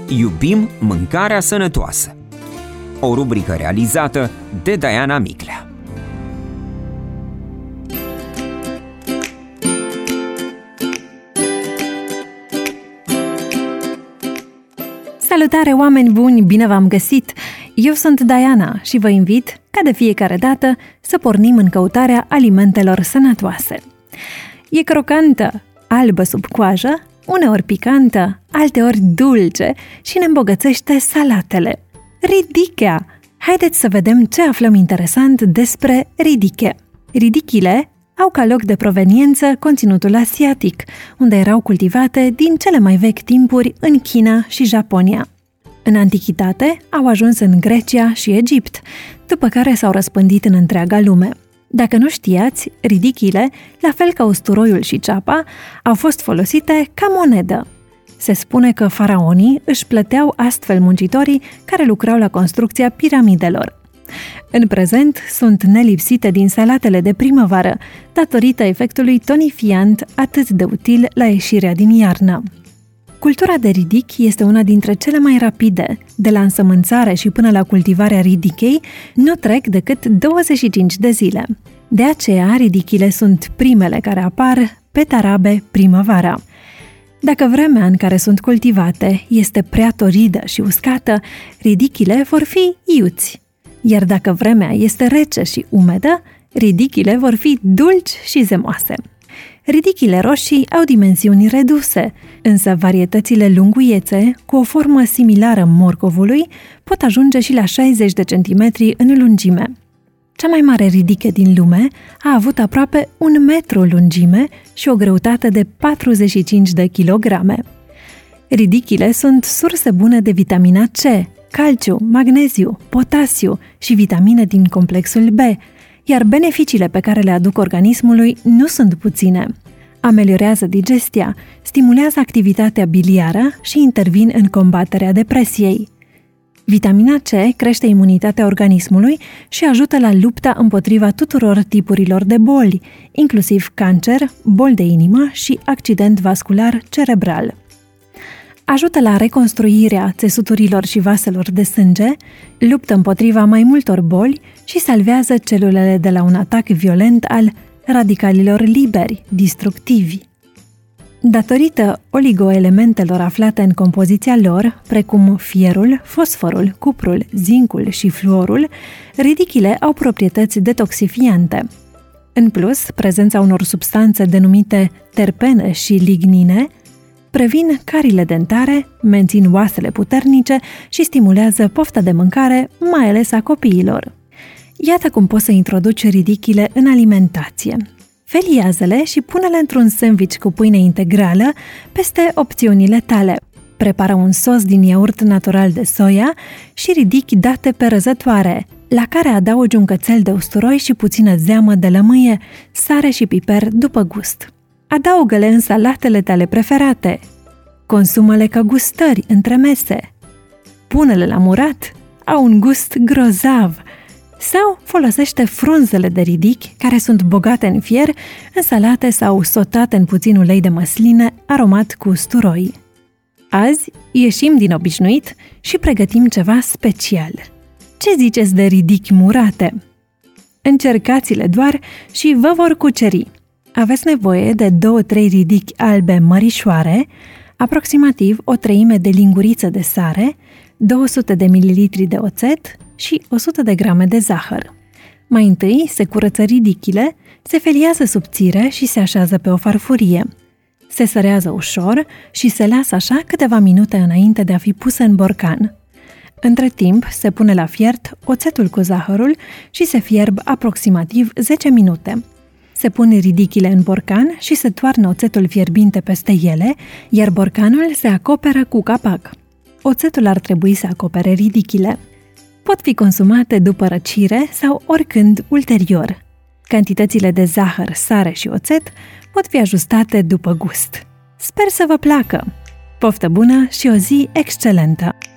Iubim mâncarea sănătoasă. O rubrică realizată de Diana Miclea. Salutare, oameni buni! Bine v-am găsit! Eu sunt Diana și vă invit, ca de fiecare dată, să pornim în căutarea alimentelor sănătoase. E crocantă, albă sub coajă, uneori picantă, alteori dulce și ne îmbogățește salatele. Ridichea! Haideți să vedem ce aflăm interesant despre ridiche. Ridichile au ca loc de proveniență conținutul asiatic, unde erau cultivate din cele mai vechi timpuri în China și Japonia. În antichitate au ajuns în Grecia și Egipt, după care s-au răspândit în întreaga lume. Dacă nu știați, ridichile, la fel ca usturoiul și ceapa, au fost folosite ca monedă. Se spune că faraonii își plăteau astfel muncitorii care lucrau la construcția piramidelor. În prezent, sunt nelipsite din salatele de primăvară, datorită efectului tonifiant atât de util la ieșirea din iarnă. Cultura de ridic este una dintre cele mai rapide. De la însămânțare și până la cultivarea ridichei, nu trec decât 25 de zile. De aceea, ridichile sunt primele care apar pe tarabe primăvara. Dacă vremea în care sunt cultivate este prea toridă și uscată, ridichile vor fi iuți. Iar dacă vremea este rece și umedă, ridichile vor fi dulci și zemoase. Ridichile roșii au dimensiuni reduse, însă varietățile lunguiețe, cu o formă similară morcovului, pot ajunge și la 60 de centimetri în lungime. Cea mai mare ridiche din lume a avut aproape 1 metru lungime și o greutate de 45 de kilograme. Ridichile sunt surse bune de vitamina C, calciu, magneziu, potasiu și vitamine din complexul B, iar beneficiile pe care le aduc organismului nu sunt puține. Ameliorează digestia, stimulează activitatea biliară și intervin în combaterea depresiei. Vitamina C crește imunitatea organismului și ajută la lupta împotriva tuturor tipurilor de boli, inclusiv cancer, boli de inimă și accident vascular cerebral. Ajută la reconstruirea țesuturilor și vaselor de sânge, luptă împotriva mai multor boli și salvează celulele de la un atac violent al radicalilor liberi, destructivi. Datorită oligoelementelor aflate în compoziția lor, precum fierul, fosforul, cuprul, zincul și fluorul, ridichile au proprietăți detoxifiante. În plus, prezența unor substanțe denumite terpene și lignine previn carile dentare, mențin oasele puternice și stimulează pofta de mâncare, mai ales a copiilor. Iată cum poți să introduci ridichile în alimentație. Feliază-le și pune-le într-un sandwich cu pâine integrală peste opțiunile tale. Prepară un sos din iaurt natural de soia și ridichi date pe răzătoare, la care adaugi un cățel de usturoi și puțină zeamă de lămâie, sare și piper după gust. Adaugă-le în salatele tale preferate. Consumă-le ca gustări între mese. Pune-le la murat, au un gust grozav. Sau folosește frunzele de ridic, care sunt bogate în fier, în salate sau sotate în puțin ulei de măsline aromat cu usturoi. Azi ieșim din obișnuit și pregătim ceva special. Ce ziceți de ridic murate? Încercați-le doar și vă vor cuceri. Aveți nevoie de 2-3 ridichi albe mărișoare, aproximativ o treime de linguriță de sare, 200 de ml de oțet și 100 de grame de zahăr. Mai întâi se curăță ridichile, se feliază subțire și se așează pe o farfurie. Se sărează ușor și se lasă așa câteva minute înainte de a fi pusă în borcan. Între timp, se pune la fiert oțetul cu zahărul și se fierb aproximativ 10 minute. Se pun ridichile în borcan și se toarnă oțetul fierbinte peste ele, iar borcanul se acoperă cu capac. Oțetul ar trebui să acopere ridichile. Pot fi consumate după răcire sau oricând ulterior. Cantitățile de zahăr, sare și oțet pot fi ajustate după gust. Sper să vă placă! Poftă bună și o zi excelentă!